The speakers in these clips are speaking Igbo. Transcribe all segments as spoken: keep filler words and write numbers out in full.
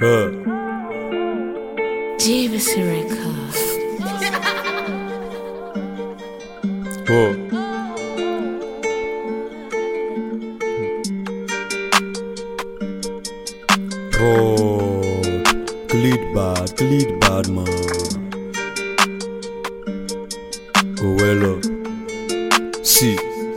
Uh. Davis Records. Oh. Road. Glid bad, glid bad man. Oh well up. See.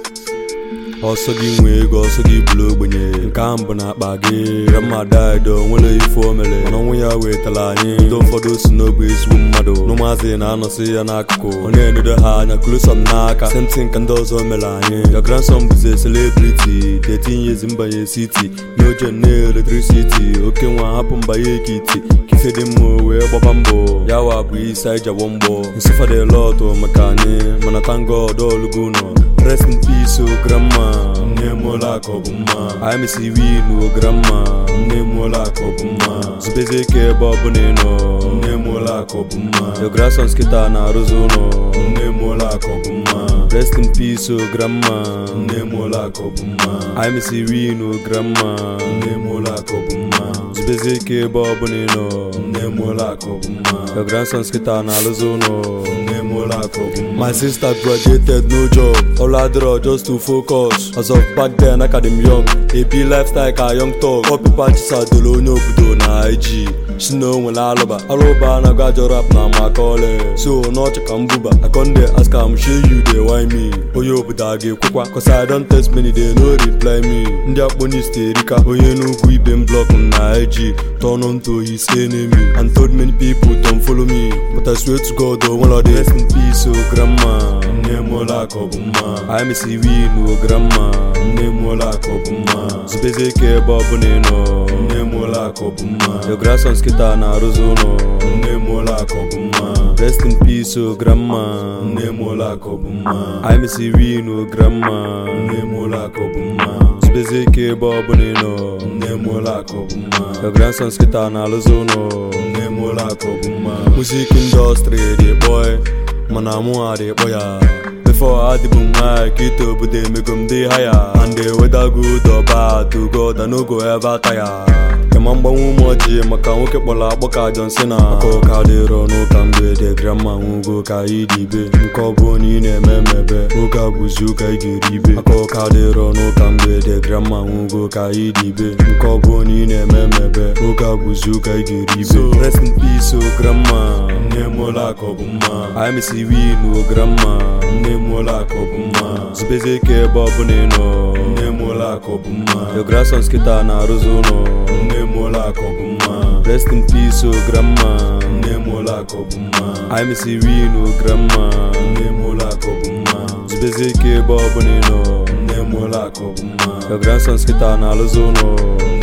Also gi nwe ego, also gi bulu ogbenye. Nke a mbụ na akpa gị Ramada edo nwere ife omele mana ọnwụ ya wetala anyị ndị ụfọdụ si n'ogbe ezigbo mmadụ n'ụmụazị na-anọsị ya n'akụkụ ọ na-enedo ha anya close up n'aka same thing ka ndị ọzọ mere anyị. Your grandson bụzi a celebrity thirteen years mbanye city n'oje na electricity oke nwa hapụ mbanye ekiti kife dị mma wee gbaba mbọ ya wa bụ isi anyị jawo mgbọ nsifade lot maka anyị mana thank God olugo nọ. Rest in peace, oh grandma. Nne mola kobuma. I miss you, no grandma. Nne mola kobuma. Zubeze ke babu neno. Nne mola kobuma. Your grandson's kita na rozono. Nne mola kobuma. Rest in peace, oh grandma. Nne mola kobuma. I miss you, no grandma. Nne mola kobuma. Zubeze ke babu neno. Nne mola kobuma. Your grandson's kita na rozono. Nne mola kobuma. My sister graduated, no job. All I draw just to focus. As of back then, I got him young. A B lifestyle, a young talk. Up patches are the low no budo na I G. She know when I love her. I love her and I got your rap now, my calling. So, not a kambuba. I come there, ask her, I'm sure you, they why me. Oh, you budage, kukwa. Cause I don't text many, they no reply me. Ndia pony stay rika. Oh, you know, we been blocked on I G. Turn on to his enemy. And told many people don't follow me. But I swear to God, don't want to rest in peace, oh grandma. Nemola kobuma. I miss you, no grandma. Nemola kobuma. Zubeze ke babu neno. Nemola kobuma. Your grandson's kita na rozono. Nemola kobuma. Rest in peace, oh grandma. Nemola kobuma. I miss you, no grandma. Nemola kobuma. Zubeze ke babu neno. Nemola kobuma. Your grandson's kita na rozono. Nemola kobuma. Music industry, the boy. Mana mua de boya. Before I did boom I get up with them make they higher. And they whether good or bad to God I no go ever tire. Kemamba umoji maka uke bola boka John Cena. Ako kadero no kambe de grandma ungo ka idibe. Nko boni ne memebe. Uka buzu ka igiribe. Ako kadero no kambe de grandma ungo ka idibe. Nko boni ne memebe. Uka buzu ka igiribe. So rest in peace oh grandma. Nemola kobuma. I miss you no grandma. Nemola kobuma. Zubeze ke babu neno. Nemola kobuma. Your grandson's kita na rozono. Nemola kobuma. Rest in peace oh grandma. Nemola kobuma. I miss you no grandma. Nemola kobuma. Zubeze ke babu neno. Nemola kobuma. Your grandson's kita na rozono.